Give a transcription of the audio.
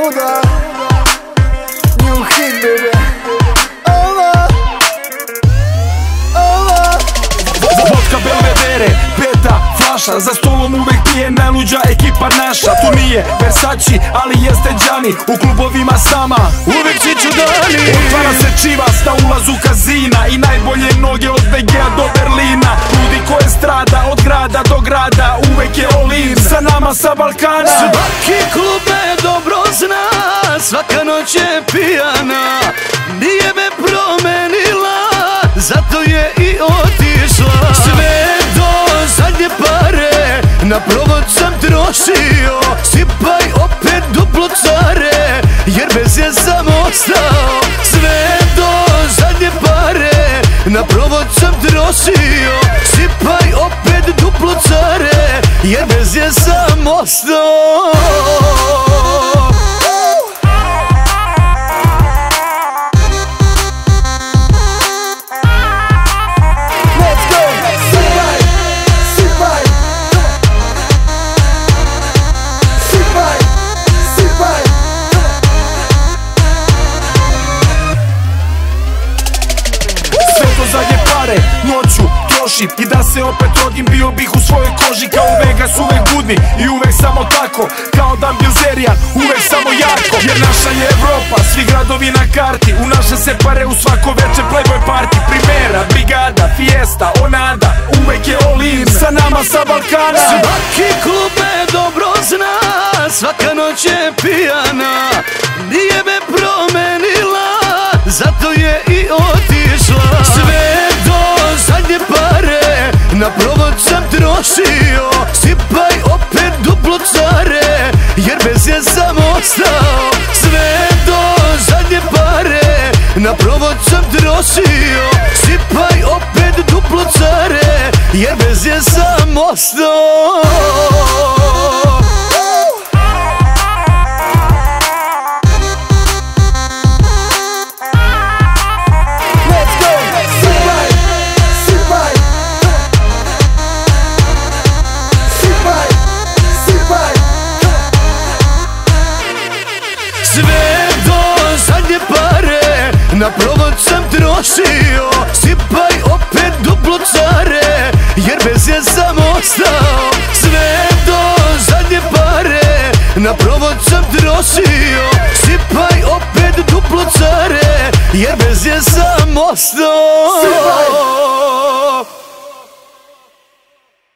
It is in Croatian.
Luda, new hit, baby. Vodka Belvedere, peta flaša, za stolom uvek pije najluđa ekipa naša. Tu nije Versace, ali jeste Gianni, u klubovima sama uvek čiću dani. Otvara se čivas na ulazu kazina i najbolje noge od BG-a do Berlina. Ljudi koje strada od grada do grada, uvek je all in, sa nama sa Balkana. Svaki klub me dobro zna, svaka noć je pijana, nije me promenila, zato je i otišla. Sve do zadnje pare, na provod sam trošio, sipaj opet duplo care, jer bez je sam ostao. Sve do zadnje pare, na provod sam trošio, sipaj opet duplo care, jer bez je sam ostao. Zadnje pare, noću trošim i da se opet rodim, bio bih u svojoj koži. Kao Vegas, uvek budni i uvek samo tako, kao Dan Bilzerian, uvek samo jako. Jer naša je Evropa, svi gradovi na karti, u naše se pare u svako veče Playboy party. Primera, Brigada, Fiesta, Onada, uvek je all in, sa nama sa Balkana. Svaki klub me dobro zna, svaka noć je pijana, nije me promenila, zato je i otišla. Sve do zadnje pare, na provod sam trošio, sipaj opet duplo care, jer bez je sam ostao. Sve do zadnje pare, na provod sam trošio, sipaj opet duplo care, jer bez je sam ostao. Sve do zadnje pare, na provod sam trošio, sipaj opet duplo care, jer bez je sam ostao. Sve do zadnje pare, na provod sam trošio, sipaj opet duplo care, jer bez je sam ostao.